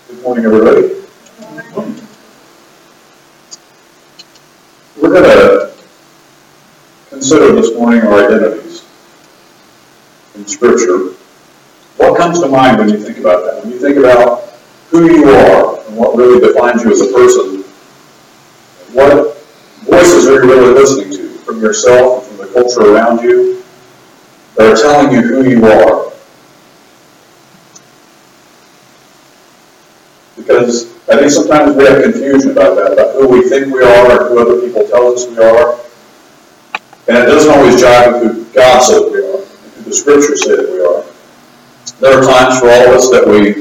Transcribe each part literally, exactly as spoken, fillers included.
Good morning, everybody. We're going to consider this morning our identities in Scripture. What comes to mind when you think about that? When you think about who you are and what really defines you as a person, what voices are you really listening to from yourself and from the culture around you that are telling you who you are? Because I think sometimes we have confusion about that, about who we think we are or who other people tell us we are. And it doesn't always jive with who God says we are, and who the Scriptures say that we are. There are times for all of us that we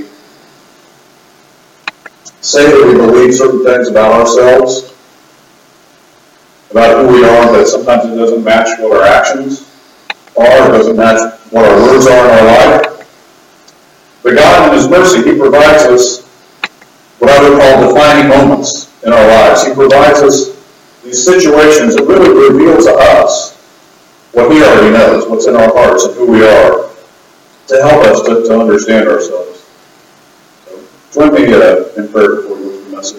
say that we believe certain things about ourselves, about who we are, but sometimes it doesn't match what our actions are, it doesn't match what our words are in our life. But God, in His mercy, He provides us what I would call defining moments in our lives. He provides us these situations that really reveal to us what He already knows, what's in our hearts and who we are, to help us to, to understand ourselves. So, join me uh, in prayer before we go to the message.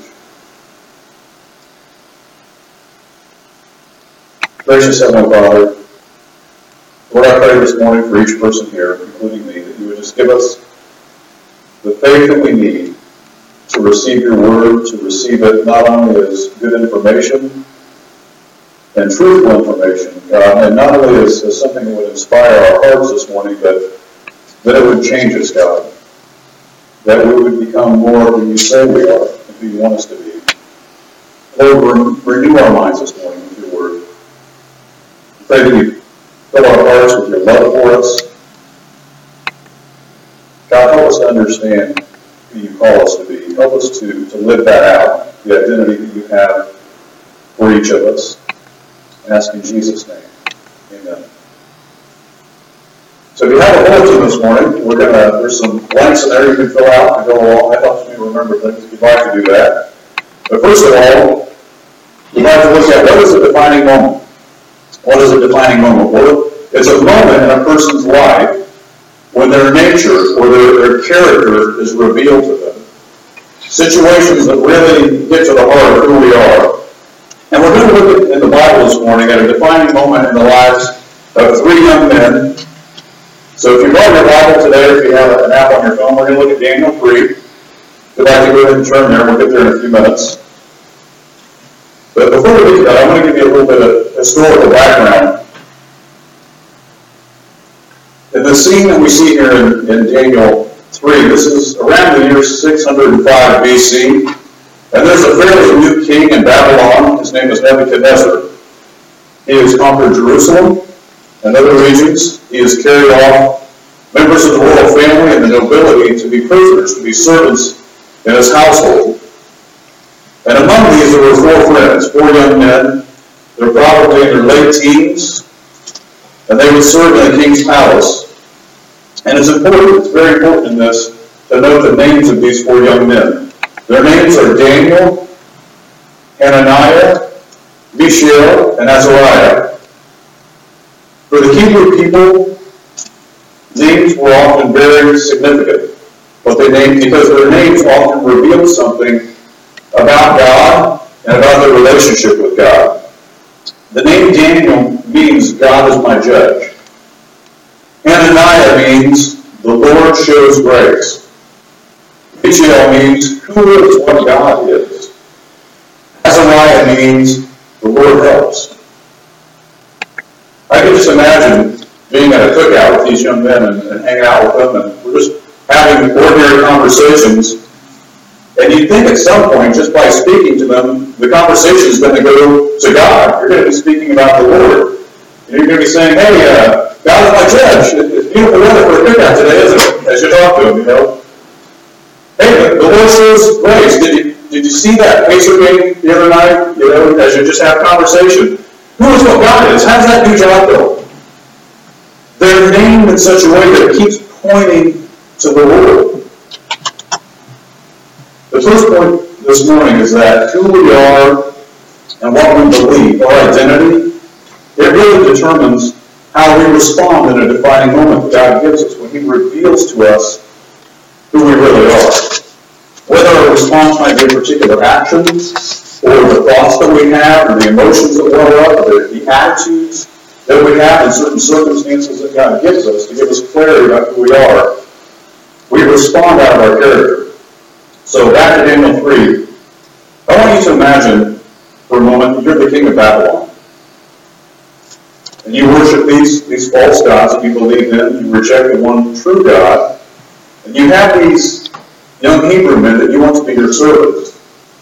Gracious Heavenly Father, Lord, I pray this morning for each person here, including me, that You would just give us the faith that we need to receive Your word, to receive it not only as good information and truthful information, God, and not only as, as something that would inspire our hearts this morning, but that it would change us, God. That we would become more of who You say we are and who You want us to be. Lord, renew our minds this morning with Your word. I pray that You fill our hearts with Your love for us. God, help us to understand who You call us to be. Help us to, to live that out, the identity that You have for each of us. I ask in Jesus' name. Amen. So if you have a bulletin this morning, we're gonna there's some blanks in there you can fill out and go along. I thought you remember things if you'd like to do that. But first of all, we'd like to look at what is a defining moment. What is a defining moment? Well, it's a moment in a person's life when their nature or their, their character is revealed to them. Situations that really get to the heart of who we are. And we're going to look at, in the Bible this morning at a defining moment in the lives of three young men. So if you brought your Bible today, or if you have an app on your phone, we're going to look at Daniel three. If you'd like to go ahead and turn there, we'll get there in a few minutes. But before we get to that, I want to give you a little bit of historical background. In the scene that we see here in, in Daniel three, this is around the year six hundred five B C, and there's a fairly new king in Babylon. His name is Nebuchadnezzar. He has conquered Jerusalem and other regions. He has carried off members of the royal family and the nobility to be prisoners, to be servants in his household. And among these there were four friends, four young men. They're probably in their late teens, and they would serve in the king's palace. And it's important, it's very important in this, to note the names of these four young men. Their names are Daniel, Hananiah, Mishael, and Azariah. For the Hebrew people, names were often very significant. What they named, because their names often revealed something about God and about their relationship with God. The name Daniel means God is my judge. Hananiah means the Lord shows grace. Mishael means who is what God is. Azariah means the Lord helps. I can just imagine being at a cookout with these young men and, and hanging out with them, and we're just having ordinary conversations. And you'd think at some point, just by speaking to them, the conversation is going to go to God. You're going to be speaking about the Lord. And you're going to be saying, hey, uh, God is my judge. It's beautiful weather for a cookout today, isn't it? As you talk to him, you know. Hey, the Lord shows grace. Did you, did you see that Pacer game the other night? You know, as you just have conversation. Who is what God is? How does that new job go? They're named in such a way that it keeps pointing to the Lord. The first point this morning is that who we are and what we believe, our identity, it really determines how we respond in a defining moment that God gives us when He reveals to us who we really are. When response might be a particular action, or the thoughts that we have, or the emotions that well up, or the, the attitudes that we have in certain circumstances that God gives us to give us clarity about who we are. We respond out of our character. So back to Daniel three, I want you to imagine for a moment you're the king of Babylon. And you worship these, these false gods that you believe in, you reject the one true God, and you have these young Hebrew men that you want to be your servants.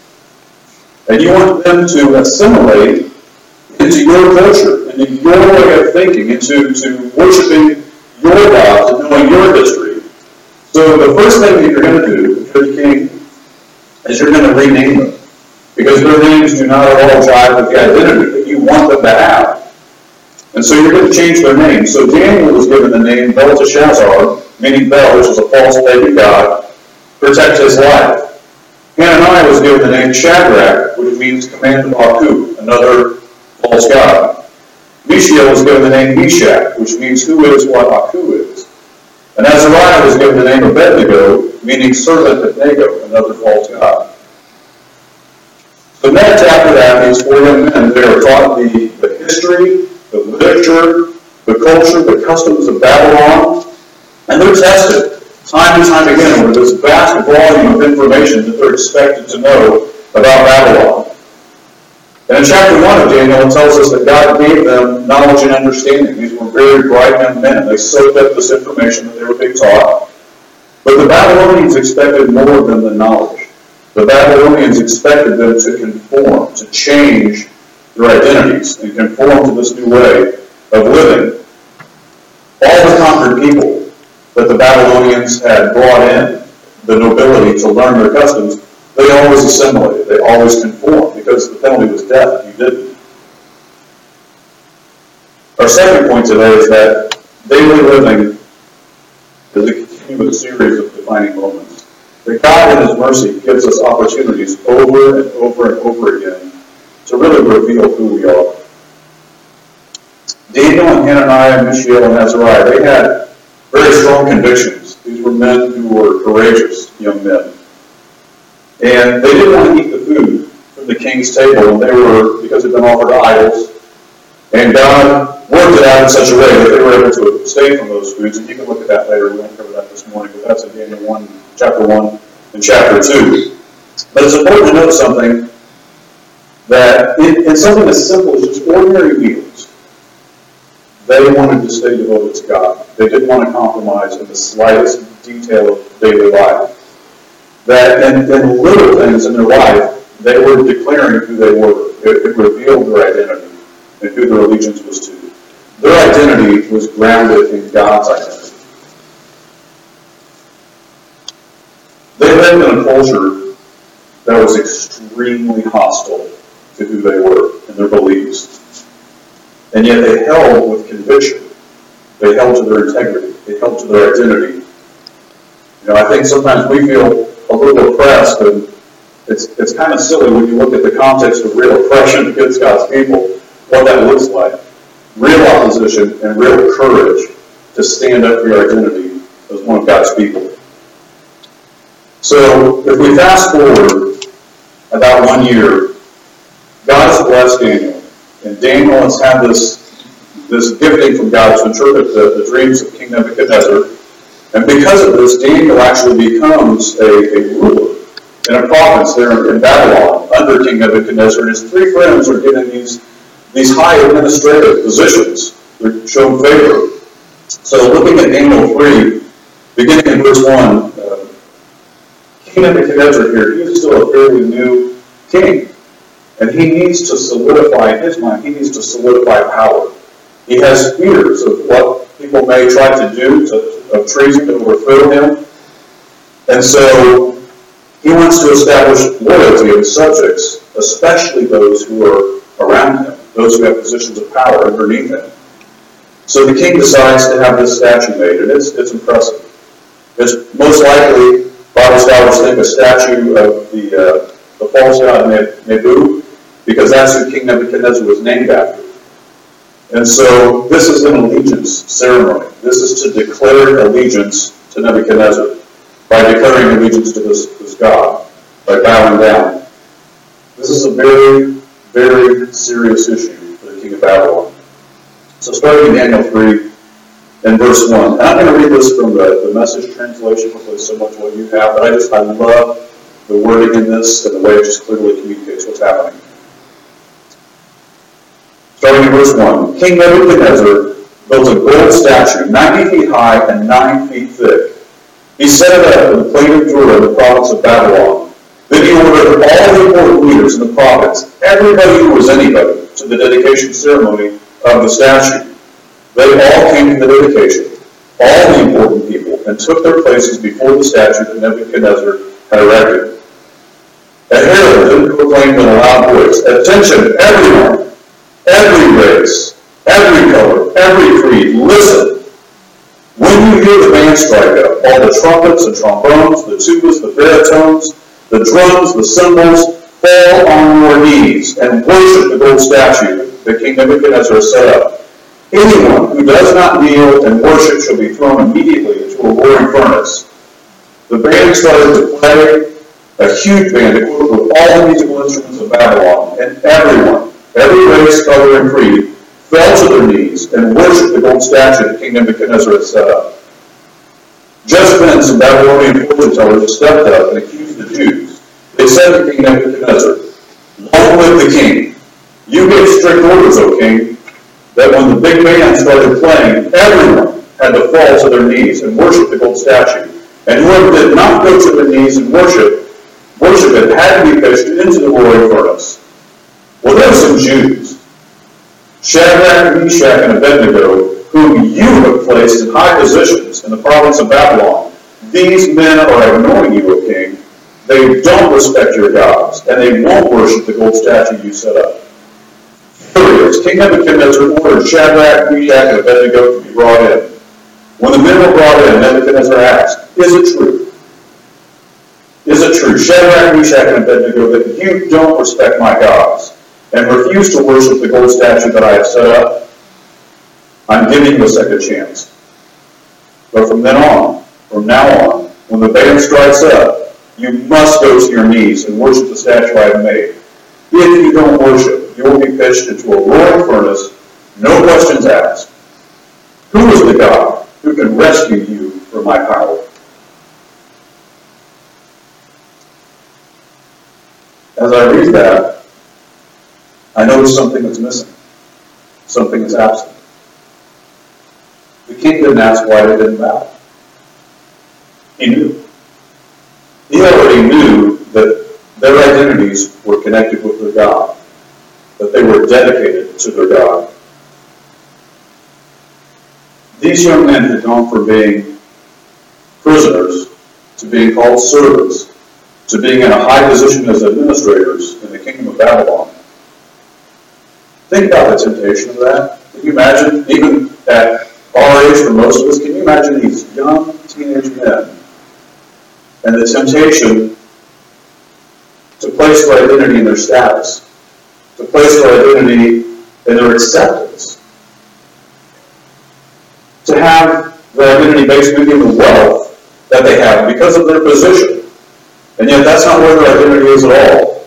And you want them to assimilate into your culture, into your way of thinking, into to worshiping your gods and knowing your history. So the first thing that you're going to do, if you're the king, is you're going to rename them. Because their names do not at all jive with the identity that you want them to have. And so you're going to change their name. So Daniel was given the name Belteshazzar, meaning Bel, which is a false pagan god, protect his life. Hananiah was given the name Shadrach, which means command of Aku, another false god. Mishael was given the name Meshach, which means who is what Aku is. And Azariah was given the name Abednego, meaning servant of Nego, another false god. So next after that, these four young men, they are taught the, the history, the literature, the culture, the customs of Babylon, and they're tested time and time again over this vast volume of information that they're expected to know about Babylon. And in chapter one of Daniel, it tells us that God gave them knowledge and understanding. These were very bright young men. They soaked up this information that they were being taught. But the Babylonians expected more than the knowledge. The Babylonians expected them to conform, to change their identities, and conform to this new way of living. All the conquered people that the Babylonians had brought in, the nobility, to learn their customs, they always assimilated, they always conformed, because the penalty was death if you didn't. Our second point today is that daily living is a continuous series of defining moments. That God in His mercy gives us opportunities over and over and over again to really reveal who we are. Daniel and Hananiah, Mishael and Azariah, they had very strong convictions. These were men who were courageous young men. And they didn't want to eat the food from the king's table, and they were, because it had been offered to idols. And God worked it out in such a way that they were able to abstain from those foods. And you can look at that later. We won't cover that this morning, but that's in Daniel one, chapter one and chapter two. But it's important to note something, that in, in something as simple as just ordinary meals, they wanted to stay devoted to God. They didn't want to compromise in the slightest detail of daily life. That in, in little things in their life, they were declaring who they were. It, it revealed their identity and who their allegiance was to. Their identity was grounded in God's identity. They lived in a culture that was extremely hostile to who they were and their beliefs. And yet they held with conviction. They held to their integrity. They held to their identity. You know, I think sometimes we feel a little oppressed, and it's it's kind of silly when you look at the context of real oppression against God's people, what that looks like. Real opposition and real courage to stand up for your identity as one of God's people. So if we fast forward about one year, God has blessed Daniel. And Daniel has had this, this gifting from God to interpret the, the dreams of King Nebuchadnezzar. And because of this, Daniel actually becomes a, a ruler in a province there in Babylon under King Nebuchadnezzar. And his three friends are given these, these high administrative positions. They're shown favor. So looking at Daniel three, beginning in verse one, uh, King Nebuchadnezzar here, he is still a fairly new king. And he needs to solidify, in his mind, he needs to solidify power. He has fears of what people may try to do, to, of treason to overthrow him. And so he wants to establish loyalty of his subjects, especially those who are around him, those who have positions of power underneath him. So the king decides to have this statue made, and it's, it's impressive. It's most likely, Bible scholars think, a statue of the, uh, the false god Nebu, because that's who King Nebuchadnezzar was named after. And so this is an allegiance ceremony. This is to declare allegiance to Nebuchadnezzar by declaring allegiance to this, this God. by bowing down. This is a very, very serious issue for the king of Babylon. So starting in Daniel three and verse one, and I'm going to read this from the, the Message translation because it's so much what you have, but I just, I love the wording in this and the way it just clearly communicates what's happening. Starting in verse one, King Nebuchadnezzar built a gold statue ninety feet high and nine feet thick. He set it up in the plain of Dura in the province of Babylon. Then he ordered all the important leaders in the province, everybody who was anybody, to the dedication ceremony of the statue. They all came to the dedication, all the important people, and took their places before the statue that Nebuchadnezzar had erected. A herald then proclaimed in a loud voice, "Attention, everyone, every race, every color, every creed, listen. When you hear the band strike up, all the trumpets and trombones, the tubas, the baritones, the drums, the cymbals, fall on your knees and worship the gold statue that King Nebuchadnezzar set up. Anyone who does not kneel and worship shall be thrown immediately into a roaring furnace." The band started to play, a huge band equipped with all the musical instruments of Babylon, and everyone, every race, color, and creed, fell to their knees and worshipped the gold statue that King Nebuchadnezzar had set up. Just then some Babylonian fortune tellers stepped up and accused the Jews. They said to King Nebuchadnezzar, "Long live the king! You gave strict orders, O king, that when the big band started playing, everyone had to fall to their knees and worship the gold statue. And whoever did not go to their knees and worship, worship it had to be pitched into the roaring furnace." Well, there are some Jews, Shadrach, Meshach, and Abednego, whom you have placed in high positions in the province of Babylon. These men are ignoring you, O king. They don't respect your gods, and they won't worship the gold statue you set up. Furious, King Nebuchadnezzar ordered Shadrach, Meshach, and Abednego to be brought in. When the men were brought in, Nebuchadnezzar asked, "Is it true? Is it true, Shadrach, Meshach, and Abednego, that you don't respect my gods and refuse to worship the gold statue that I have set up? I'm giving you a second chance. But from then on, from now on, when the band strikes up, you must go to your knees and worship the statue I have made. If you don't worship, you will be pitched into a roaring furnace, no questions asked. Who is the God who can rescue you from my power?" As I read that, I notice something that's missing. Something is absent. The king didn't ask why they didn't bow. He knew. He already knew that their identities were connected with their God, that they were dedicated to their God. These young men had gone from being prisoners to being called servants to being in a high position as administrators in the kingdom of Babylon. Think about the temptation of that. Can you imagine, even at our age for most of us, can you imagine these young teenage men and the temptation to place their identity in their status, to place their identity in their acceptance, to have their identity based maybe in the wealth that they have because of their position. And yet that's not where their identity is at all.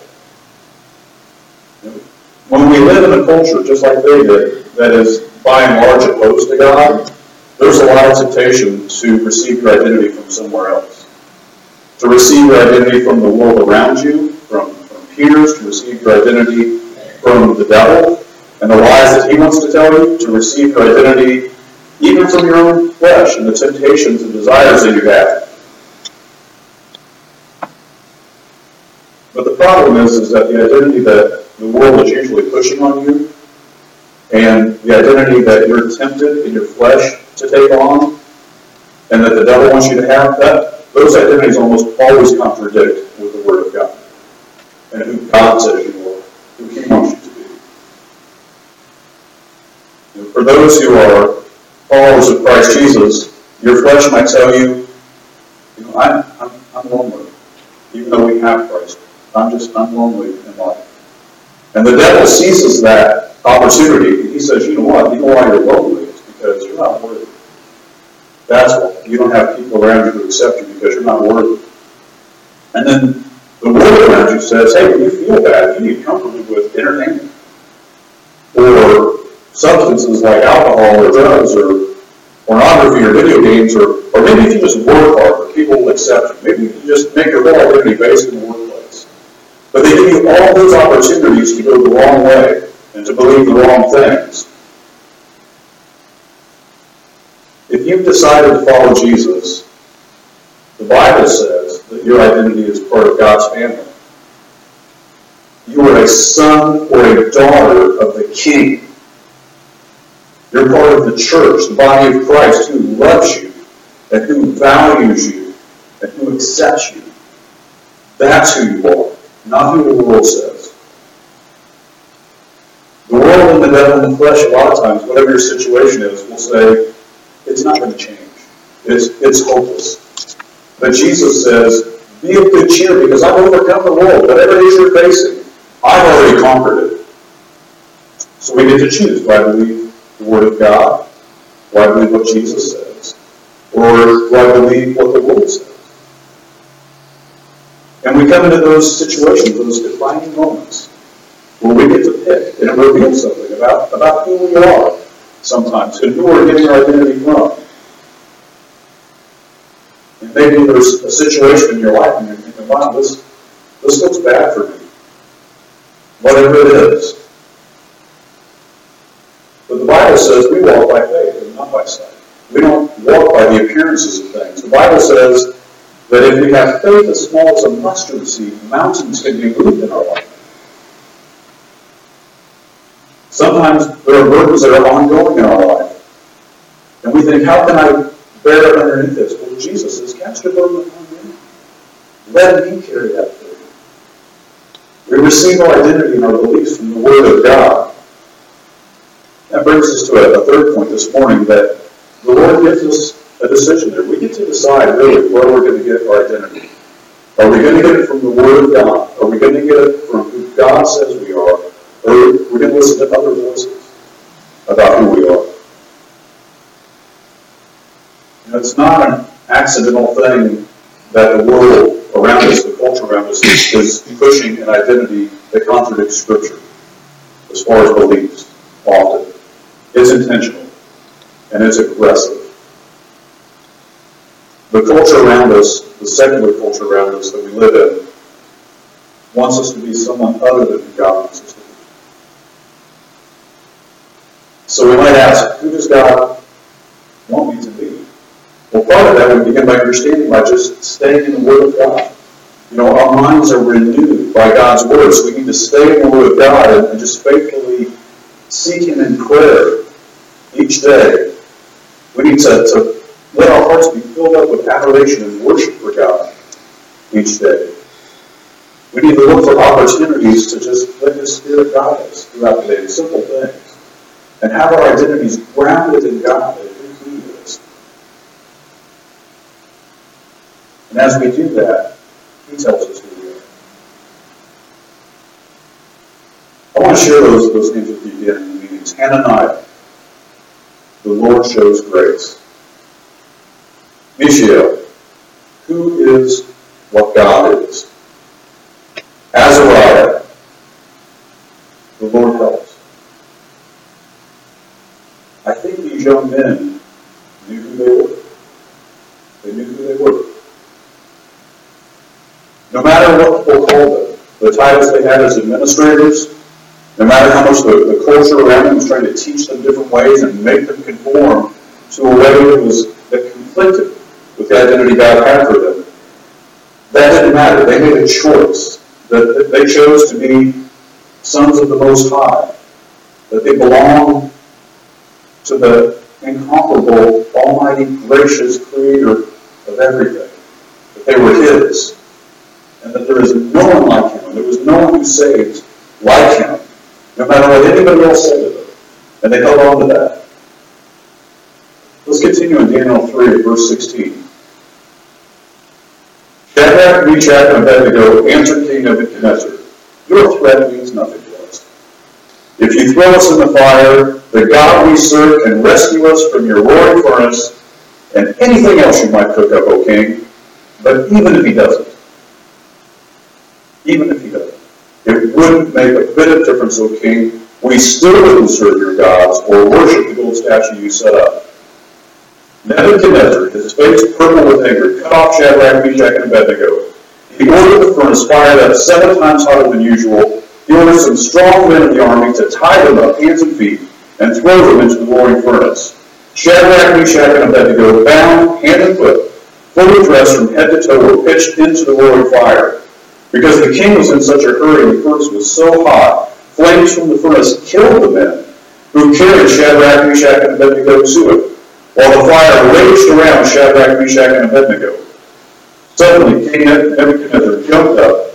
When we live in a culture just like they did, that is by and large opposed to God, there's a lot of temptation to receive your identity from somewhere else. To receive your identity from the world around you, from, from peers, to receive your identity from the devil and the lies that he wants to tell you, to receive your identity even from your own flesh and the temptations and desires that you have. But the problem is, is that the identity that the world is usually pushing on you and the identity that you're tempted in your flesh to take on and that the devil wants you to have, that those identities almost always contradict with the Word of God and who God says you are, who He wants you to be. You know, for those who are followers of Christ Jesus, your flesh might tell you, you know, I'm, I'm, I'm lonely, even though we have Christ. I'm just, I'm lonely in life. And the devil seizes that opportunity, and he says, you know what, you know why you're lonely? It's because you're not worthy. That's why. You don't have people around you who accept you because you're not worthy. And then The world around you says, hey, when you feel bad, you need comfort with entertainment. Or substances like alcohol or drugs or pornography or video games, or, or maybe if you just work hard, people will accept you. Maybe you just make your whole identity based in the workplace. But they give you all those opportunities to go the wrong way and to believe the wrong things. If you've decided to follow Jesus, the Bible says that your identity is part of God's family. You are a son or a daughter of the King. You're part of the church, the body of Christ, who loves you and who values you and who accepts you. That's who you are, not who the world says. The world and the devil in the flesh, a lot of times, whatever your situation is, will say, it's not going to change. It's, it's hopeless. But Jesus says, be of good cheer because I've overcome the world. Whatever it is you're facing, I've already conquered it. So we get to choose. Do I believe the Word of God? Do I believe what Jesus says? Or do I believe what the world says? And we come into those situations, those defining moments, where we get to pick, and it reveals something about, about who we are sometimes, and who we're getting our identity from. And maybe there's a situation in your life and you're thinking, wow, this, this looks bad for me. Whatever it is. But the Bible says we walk by faith and not by sight. We don't walk by the appearances of things. The Bible says that if we have faith as small as a mustard seed, mountains can be moved in our life. Sometimes there are burdens that are ongoing in our life. And we think, how can I bear underneath this? Well, Jesus says, cast your burden upon me. Let me carry that for you. We receive our identity and our beliefs from the Word of God. That brings us to a, a third point this morning, that the Lord gives us a decision there. We get to decide really where we're going to get our identity. Are we going to get it from the Word of God? Are we going to get it from who God says we are? Or are we going to listen to other voices about who we are? You know, it's not an accidental thing that the world around us, the culture around us, is pushing an identity that contradicts Scripture as far as beliefs, often. It's intentional, and it's aggressive. The culture around us, the secular culture around us that we live in, wants us to be someone other than who God wants us to be. So we might ask, who does God want me to be? Well, part of that we begin by understanding by just staying in the Word of God. You know, our minds are renewed by God's Word, so we need to stay in the Word of God and, and just faithfully seek Him in prayer each day. We need to, to let our hearts be filled up with adoration and worship for God each day. We need to look for opportunities to just let His Spirit guide us throughout the day, simple things, and have our identities grounded in God and who He is. And as we do that, He tells us who we are. I want to share those, those names with you again in the meetings. Hananiah, the Lord shows grace. Mishael, who is what God is. Azariah, the Lord helps. I think these young men knew who they were. They knew who they were. No matter what people called them, the titles they had as administrators, no matter how much the, the culture around them was trying to teach them different ways and make them conform to a way that was that conflicted with the identity God had for them, that didn't matter. They made a choice. That, that they chose to be sons of the Most High. That they belong to the incomparable, almighty, gracious Creator of everything. That they were His. And that there is no one like Him. There was no one who saved like Him. No matter what anybody else said to them. And they held on to that. Let's continue in Daniel three, verse sixteen. Shadrach, Meshach, and Abednego answered King Nebuchadnezzar, your threat means nothing to us. If you throw us in the fire, the God we serve can rescue us from your roaring furnace and anything else you might cook up, O king. But even if He doesn't, even if he doesn't. It wouldn't make a bit of difference, O king. We still wouldn't serve your gods or worship the gold statue you set up. Nebuchadnezzar, his face purple with anger, cut off Shadrach, Meshach, and Abednego. He ordered the furnace fired up seven times hotter than usual. He ordered some strong men of the army to tie them up hands and feet and throw them into the roaring furnace. Shadrach, Meshach, and Abednego, bound hand and foot, fully dressed from head to toe, were pitched into the roaring fire. Because the king was in such a hurry and the furnace was so hot, flames from the furnace killed the men who carried Shadrach, Meshach, and Abednego to it, while the fire raged around Shadrach, Meshach, and Abednego. Suddenly, King Nebuchadnezzar jumped up.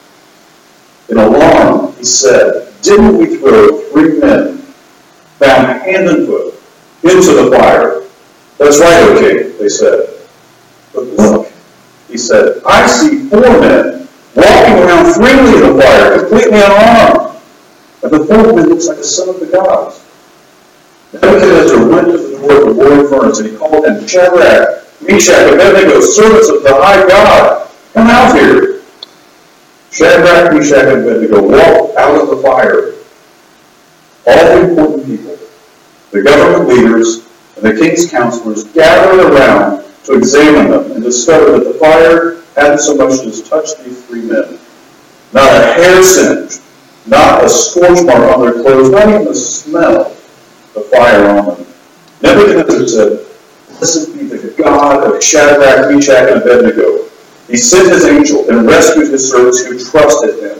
In alarm, he said, "Didn't we throw three men, bound hand and foot, into the fire?" "That's right, O king," they said. "But look," he said, "I see four men walking around freely in the fire, completely unarmed. And the fourth man looks like a son of the gods." Nebuchadnezzar went to the door of the roaring furnace, and he called in, "Shadrach, Meshach, Abednego, servants of the high God, come out here." Shadrach, Meshach, and Abednego walked out of the fire. All the important people, the government leaders, and the king's counselors gathered around to examine them and discovered that the fire hadn't so much as touched these three men. Not a hair singed, not a scorch mark on their clothes, not even the smell of fire on them. Nebuchadnezzar said, "Blessed be the God of Shadrach, Meshach, and Abednego. He sent his angel and rescued his servants who trusted him."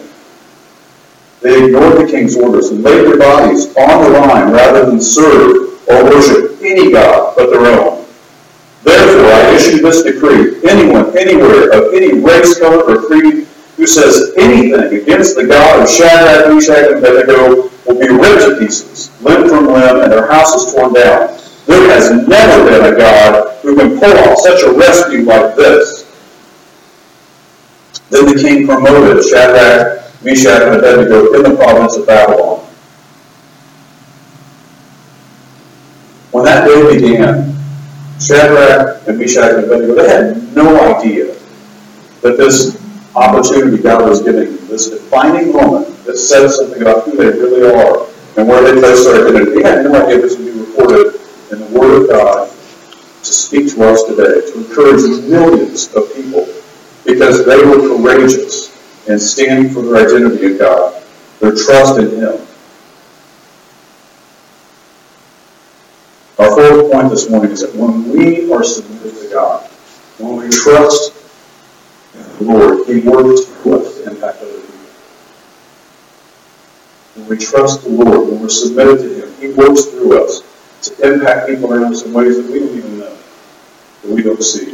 They ignored the king's orders and laid their bodies on the line rather than serve or worship any god but their own. Therefore, I issue this decree: anyone, anywhere, of any race, color, or creed who says anything against the God of Shadrach, Meshach, and Abednego will be ripped to pieces, limb from limb, and their houses torn down. There has never been a God who can pull off such a rescue like this. Then the king promoted Shadrach, Meshach, and Abednego in the province of Babylon. When that day began, Shadrach and Meshach and Abednego, they had no idea that this opportunity God was giving them, this defining moment that says something about who they really are and where they place their identity. They had no idea this would be recorded in the Word of God to speak to us today, to encourage millions of people, because they were courageous and standing for their identity in God, their trust in Him. Our fourth point this morning is that when we are submitted to God, when we trust in the Lord, He works through us to impact other people. When we trust the Lord, when we're submitted to Him, He works through us to impact people around us in ways that we don't even know, that we don't see.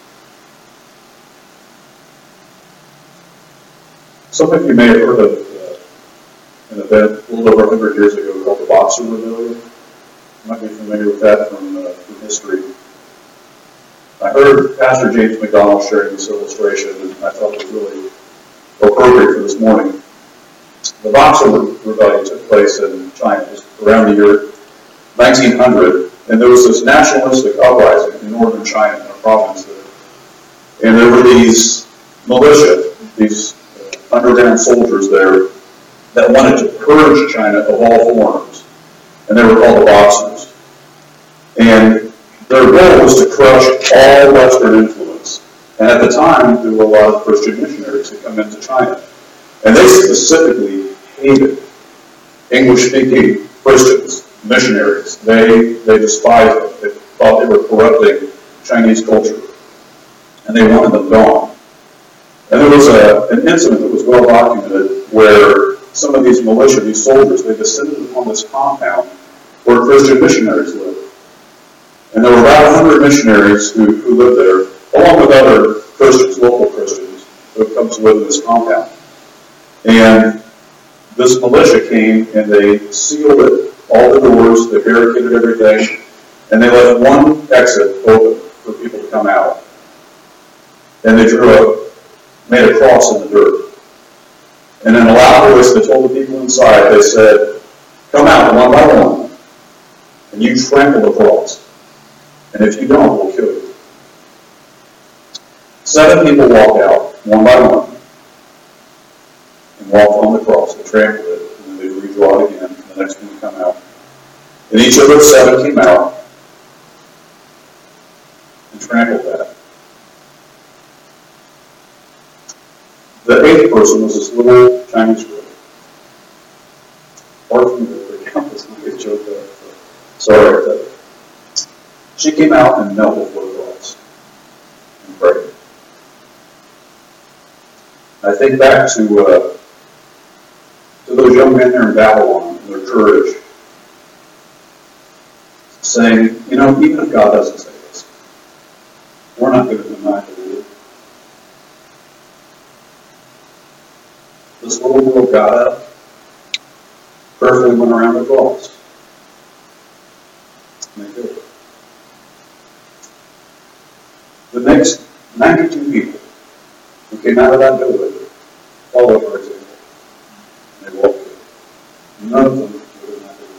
Some of you may have heard of uh, an event a little over one hundred years ago called the Boxer Rebellion. You might be familiar with that from, uh, from history. I heard Pastor James McDonald sharing this illustration, and I thought it was really appropriate for this morning. The Boxer Rebellion took place in China just around the year nineteen hundred, and there was this nationalistic uprising in northern China, in a province there. And there were these militia, these uh, underground soldiers there that wanted to purge China of all foreigners. And they were called the Boxers. And their goal was to crush all Western influence. And at the time, there were a lot of Christian missionaries who come into China. And they specifically hated English-speaking Christians, missionaries. They, they despised them. They thought they were corrupting Chinese culture. And they wanted them gone. And there was a, an incident that was well documented where some of these militia, these soldiers, they descended upon this compound where Christian missionaries lived. And there were about one hundred missionaries who, who lived there, along with other Christians, local Christians, who had come to live in this compound. And this militia came and they sealed it, all the doors, they barricaded everything, and they left one exit open for people to come out. And they drew a, made a cross in the dirt. And in a loud voice, they told the people inside, they said, "Come out one by one, and you trample the cross. And if you don't, we'll kill you." Seven people walked out, one by one. and walk on the cross. They trampled it, and then they redraw it again, and the next one would come out. And each of those seven came out and trampled that. The eighth person was this little Chinese girl. Hard for me to recount this, not get choked up. Sorry about that. She came out and knelt before the cross and prayed. I think back to uh, to those young men there in Babylon and their courage, saying, you know, even if God doesn't say this, we're not going to deny the Lord. This little girl got up, prayerfully went around the cross, and they did it. The next ninety-two people who came out of that building followed her example. And they walked in. None of them would have not done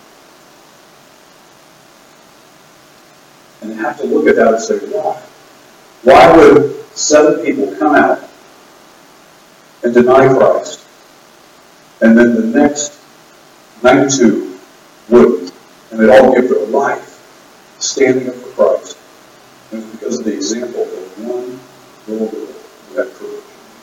it. And you have to look at that and say, why? Why would seven people come out and deny Christ, and then the next ninety-two wouldn't, and they'd all give their life standing up for Christ? And it's because of the example of one little girl who had courage.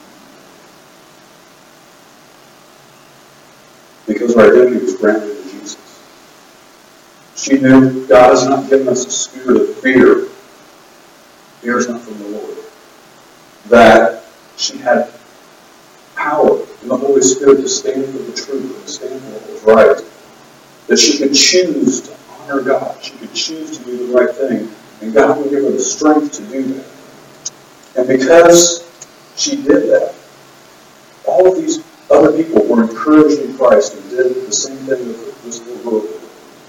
Because her identity was grounded in Jesus. She knew God has not given us a spirit of fear. Fear is not from the Lord. That she had power in the Holy Spirit to stand for the truth and stand for what was right. That she could choose to honor God. She could choose to do the right thing. And God would give her the strength to do that. And because she did that, all of these other people were encouraged in Christ and did the same thing that this little girl did.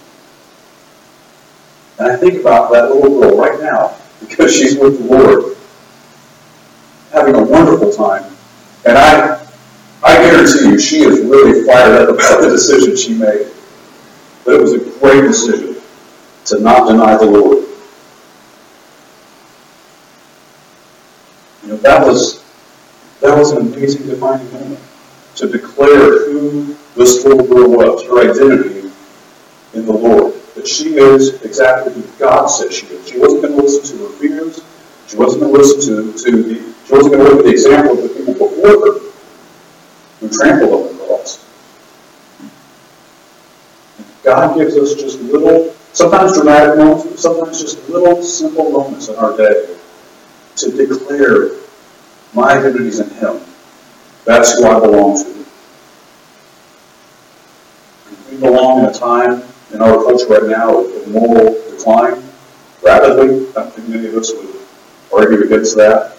And I think about that little girl right now, because she's with the Lord, having a wonderful time. And I, I guarantee you, she is really fired up about the decision she made. But it was a great decision to not deny the Lord. You know, that was that was an amazing defining moment, to declare who this little girl was, her identity in the Lord. That she is exactly who God said she is. She wasn't going to listen to her fears. She wasn't going to listen to, to the, she wasn't going to look at the example of the people before her who trampled on the cross. God gives us just little, sometimes dramatic moments, but sometimes just little simple moments in our day to declare my identity is in Him. That's who I belong to. We belong in a time in our culture right now of moral decline, rapidly. I don't think many of us would argue against that.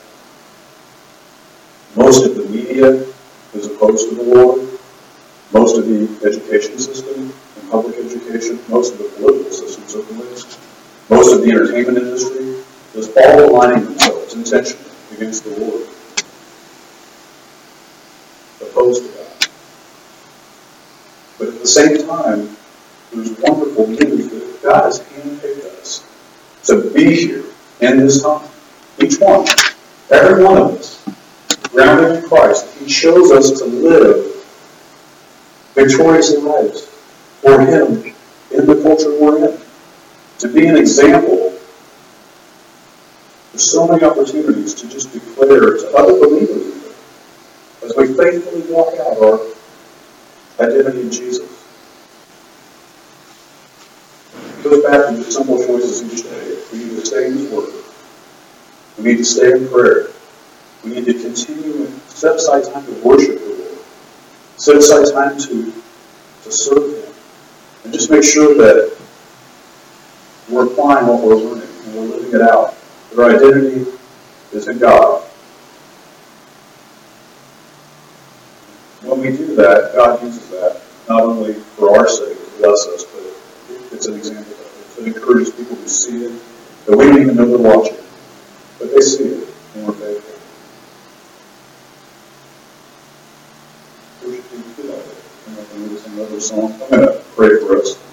Most of the media is opposed to the Lord. Most of the education system and public education, most of the political systems are police. Most of the entertainment industry is all aligning themselves intentionally against the Lord. Opposed to that. But at the same time, there's wonderful news that God has handpicked us to be here in this time. Each one, every one of us, grounded in Christ. He chose us to live victorious lives for Him in the culture we're in. To be an example. There's so many opportunities to just declare to other believers as we faithfully walk out our identity in Jesus. It goes back to the simple choices each day. We need to stay in His Word. We need to stay in prayer. We need to continue and set aside time to worship the Lord. Set aside time to, to serve Him. And just make sure that we're applying what we're learning and we're living it out. That our identity is in God. When we do that, God uses that not only for our sake to bless us, but it's an example of it. It encourages people to see it, that we don't even know they're watching, but they see it and we're faithful. Worship people feel like it. I'm going to sing another song. I'm going to pray for us.